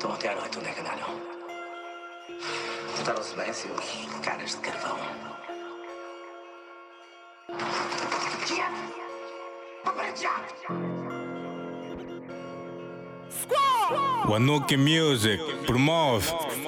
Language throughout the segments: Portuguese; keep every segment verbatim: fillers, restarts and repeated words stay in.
Estão até à noite, onde é que andaram? Portaram-se bem, seus caras de carvão. Wanuki Music promove.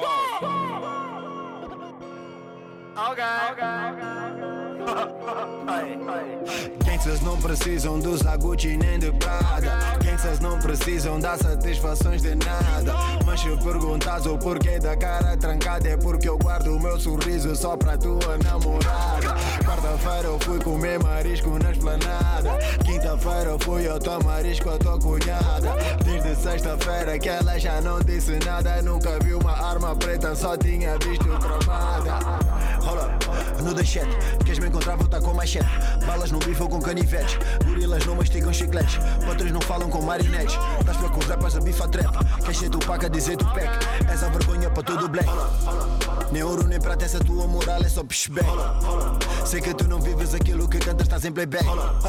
Gangsters não precisam de usar Gucci nem de Prada. Gangsters não precisam dar satisfações de nada. Mas se perguntas o porquê da cara trancada, é porque eu guardo o meu sorriso só pra tua namorada. Quarta-feira eu fui comer marisco na esplanada. Quinta-feira eu fui ao tua marisco a tua cunhada. Desde sexta-feira que ela já não disse nada. Nunca vi uma arma preta, só tinha visto cromada. Rola, no deixete, queres me encontrar, vou tá com machete. Balas no bife ou com canivetes. Gorilas não mastigam chicletes. Patrões não falam com marinetes. Estás para com os rappers a bifa trap. Queres ser Tupac a dizer Tupac. És a vergonha para todo o black. Nem ouro nem prata, essa tua moral é só pishback. Sei que tu não vives aquilo que cantas, estás em playback.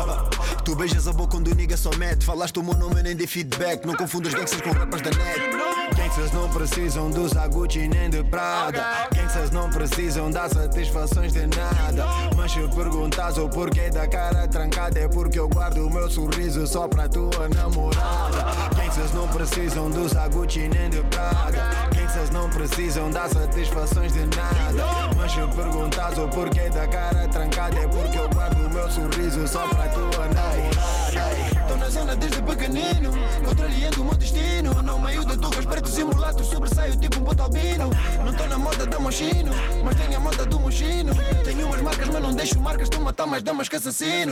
Tu beijas a boca onde o nigga só mete. Falaste o meu nome e nem dei feedback. Não confundas gangsters com rappers da net. Gangsters não precisam de usar Gucci nem de Prada. Gangsters não precisam dar satisfações de nada. Mas se perguntas o porquê da cara trancada, é porque eu guardo o meu sorriso só pra tua namorada. Gangsters não precisam de usar Gucci nem de Prada. Gangsters não precisam dar satisfações de nada. Mas se perguntas o porquê da cara trancada, é porque eu guardo o meu sorriso só pra tua namorada. Tô na zona desde pequenino, contrariando o meu destino. No meio de tugas pretos e mulatos, sobressaio tipo um boto albino. Não tô na moda da mochino, mas tenho a moda do mochino. Tenho umas marcas, mas não deixo marcas. Tô a matar mais damas que assassino.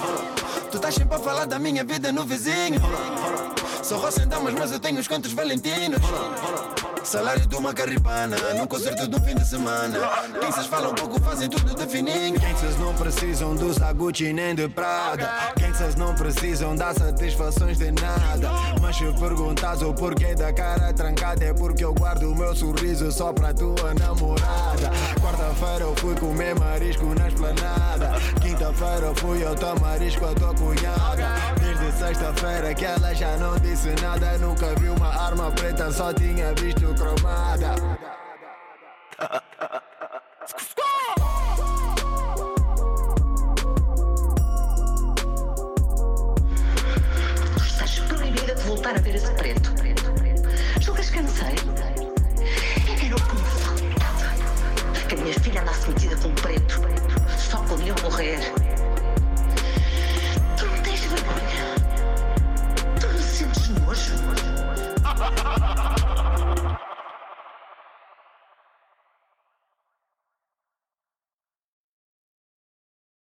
Tu estás sempre a falar da minha vida no vizinho. Sou roça em damas, mas eu tenho os cantos valentinos. Salário de uma carripana, num concerto do fim de semana. Gangsters falam pouco, fazem tudo de fininho. Gangsters não precisam de usar Gucci nem de Prada. Gangsters não precisam dar satisfações de nada. Mas se perguntas o porquê da cara trancada, é porque eu guardo o meu sorriso só pra tua namorada. Quarta-feira eu fui comer marisco na esplanada. Quinta-feira eu fui ao teu marisco a tua cunhada. Desde sexta-feira que ela já não disse nada. Nunca vi uma arma preta, só tinha visto cromada. Tu estás proibida de voltar a ver esse preto. Julgas que não sei? Era o que me faltava. Que a minha filha andasse metida com um preto. Só podiam morrer.